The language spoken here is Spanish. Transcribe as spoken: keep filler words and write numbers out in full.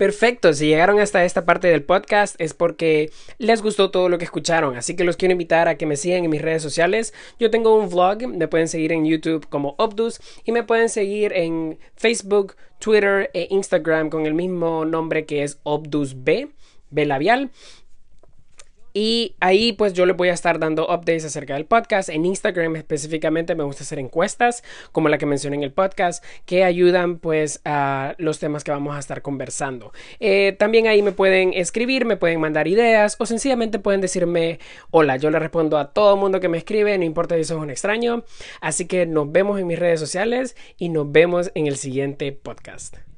Perfecto, si llegaron hasta esta parte del podcast es porque les gustó todo lo que escucharon, así que los quiero invitar a que me sigan en mis redes sociales. Yo tengo un vlog, me pueden seguir en YouTube como Obdus y me pueden seguir en Facebook, Twitter e Instagram con el mismo nombre que es ObdusB, B labial. Y ahí pues yo les voy a estar dando updates acerca del podcast. En Instagram específicamente me gusta hacer encuestas como la que mencioné en el podcast que ayudan pues a los temas que vamos a estar conversando. Eh, también ahí me pueden escribir, me pueden mandar ideas o sencillamente pueden decirme hola. Yo le respondo a todo mundo que me escribe, no importa si sos un extraño. Así que nos vemos en mis redes sociales y nos vemos en el siguiente podcast.